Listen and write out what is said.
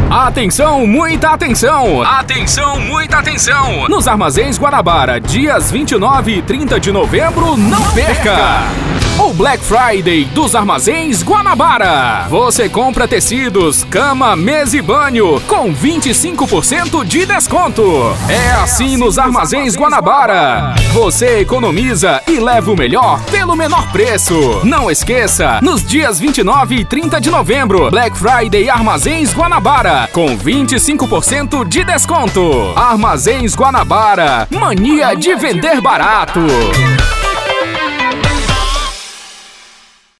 Atenção, muita atenção! Atenção, muita atenção! Nos Armazéns Guanabara, dias 29 e 30 de novembro, não perca! O Black Friday dos Armazéns Guanabara. Você compra tecidos, cama, mesa e banho com 25% de desconto. É assim nos Armazéns Guanabara. Você economiza e leva o melhor pelo menor preço. Não esqueça, nos dias 29 e 30 de novembro, Black Friday Armazéns Guanabara com 25% de desconto. Armazéns Guanabara, mania de vender barato.